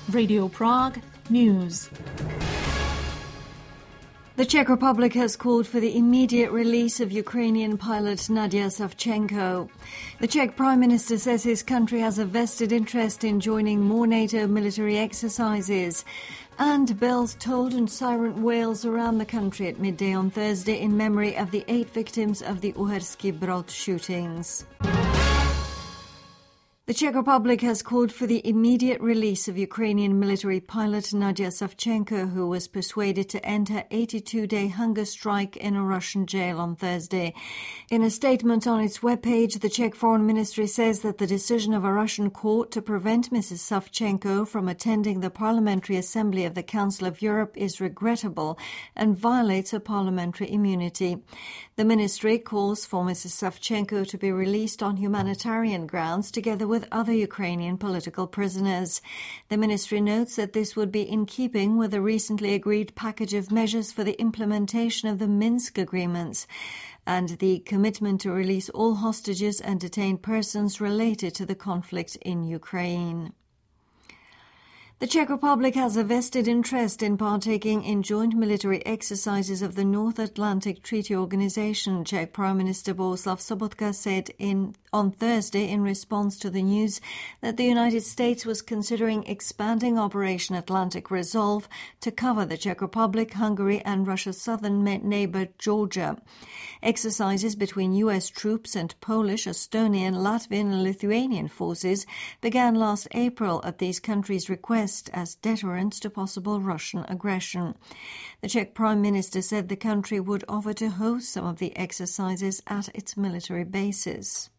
Radio Prague News. The Czech Republic has called for the immediate release of Ukrainian pilot Nadia Savchenko. The Czech Prime Minister says his country has a vested interest in joining more NATO military exercises. And bells tolled and siren wails around the country at midday on Thursday in memory of the 8 victims of the Uherský Brod shootings. The Czech Republic has called for the immediate release of Ukrainian military pilot Nadia Savchenko, who was persuaded to end her 82-day hunger strike in a Russian jail on Thursday. In a statement on its webpage, the Czech Foreign Ministry says that the decision of a Russian court to prevent Mrs. Savchenko from attending the Parliamentary Assembly of the Council of Europe is regrettable and violates her parliamentary immunity. The ministry calls for Mrs. Savchenko to be released on humanitarian grounds together with other Ukrainian political prisoners. The ministry notes that this would be in keeping with the recently agreed package of measures for the implementation of the Minsk agreements and the commitment to release all hostages and detained persons related to the conflict in Ukraine. The Czech Republic has a vested interest in partaking in joint military exercises of the North Atlantic Treaty Organization, Czech Prime Minister Bohuslav Sobotka said on Thursday in response to the news that the United States was considering expanding Operation Atlantic Resolve to cover the Czech Republic, Hungary and Russia's southern neighbor Georgia. Exercises between U.S. troops and Polish, Estonian, Latvian and Lithuanian forces began last April at these countries' request as deterrents to possible Russian aggression. The Czech Prime Minister said the country would offer to host some of the exercises at its military bases.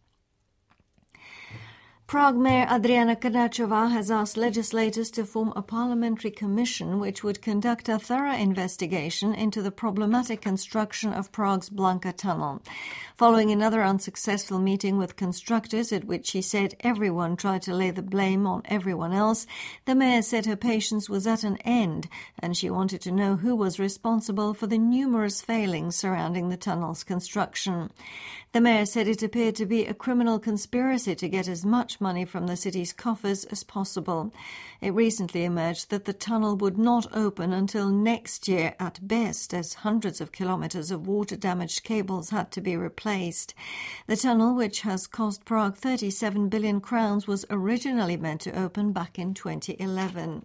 Prague Mayor Adriana Krnáčová has asked legislators to form a parliamentary commission which would conduct a thorough investigation into the problematic construction of Prague's Blanka tunnel. Following another unsuccessful meeting with constructors at which she said everyone tried to lay the blame on everyone else, the mayor said her patience was at an end and she wanted to know who was responsible for the numerous failings surrounding the tunnel's construction. The mayor said it appeared to be a criminal conspiracy to get as much money from the city's coffers as possible. It recently emerged that the tunnel would not open until next year at best, as hundreds of kilometers of water-damaged cables had to be replaced. The tunnel, which has cost Prague 37 billion crowns, was originally meant to open back in 2011.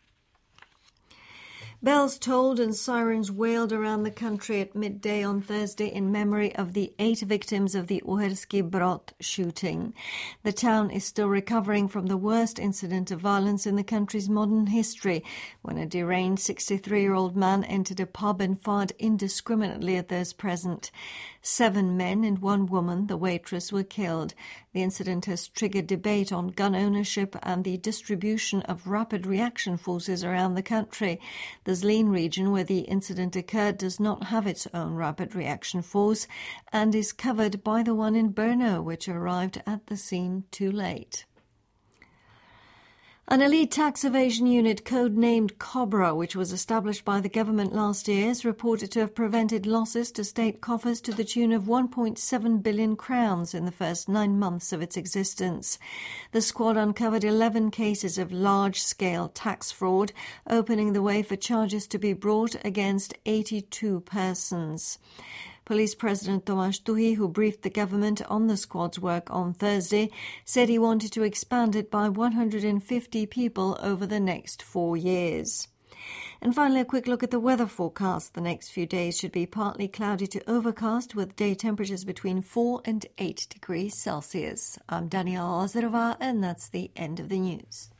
Bells tolled and sirens wailed around the country at midday on Thursday in memory of the 8 victims of the Uherský Brod shooting. The town is still recovering from the worst incident of violence in the country's modern history, when a deranged 63-year-old man entered a pub and fired indiscriminately at those present. 7 men and 1 woman, the waitress, were killed. The incident has triggered debate on gun ownership and the distribution of rapid reaction forces around the country. The Zlín region where the incident occurred does not have its own rapid reaction force and is covered by the one in Brno, which arrived at the scene too late. An elite tax evasion unit codenamed Cobra, which was established by the government last year, is reported to have prevented losses to state coffers to the tune of 1.7 billion crowns in the first 9 months of its existence. The squad uncovered 11 cases of large-scale tax fraud, opening the way for charges to be brought against 82 persons. Police President Tomáš Tuhý, who briefed the government on the squad's work on Thursday, said he wanted to expand it by 150 people over the next 4 years. And finally, a quick look at the weather forecast. The next few days should be partly cloudy to overcast with day temperatures between 4 and 8 degrees Celsius. I'm Daniela Lazarová, and that's the end of the news.